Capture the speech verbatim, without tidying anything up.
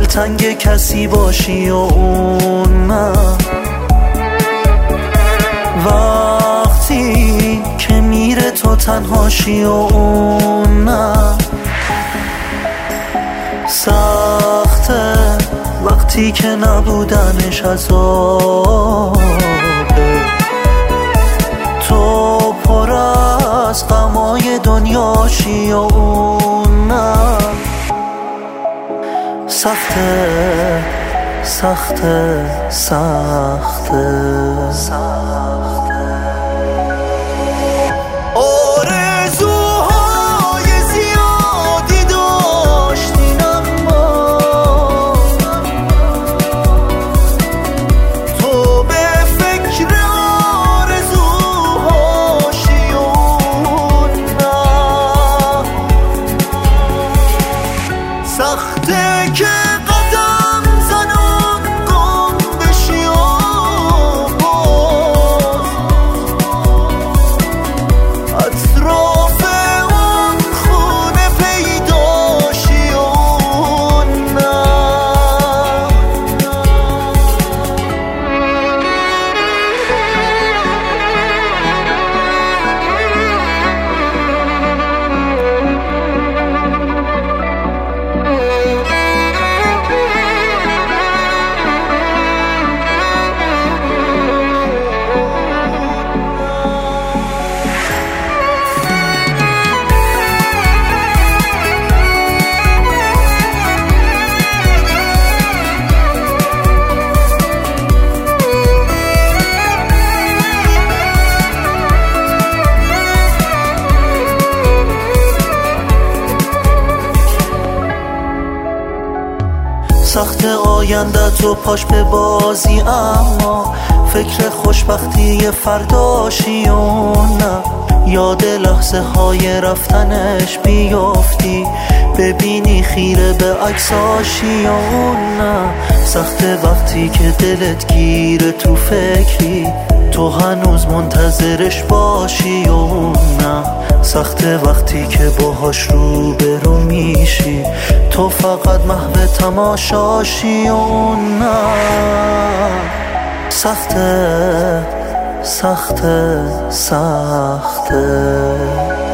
دلتنگ کسی باشی و اون نه، وقتی که میره تو تنهاشی و اون نه. سخته وقتی که نبودنش عذابه، تو پر از غمای دنیاشی و اون نه. سخته سخته سخته سخته آرزوهای زیادی داشتین اما تو به فکر آرزوهاشی و نه. سخته که سخت آینده تو پاش به بازی، اما فکر خوشبختی فرداشی و نه. یاد لحظه های رفتنش بیافتی، ببینی خیره به عکساشی و نه. سخت وقتی که دلت گیره تو فکری، تو هنوز منتظرش باشی و نه. سخت وقتی که باهاش رو به رو میشی، تو فقط محو تماشاشی و نه. سخته سخته سخته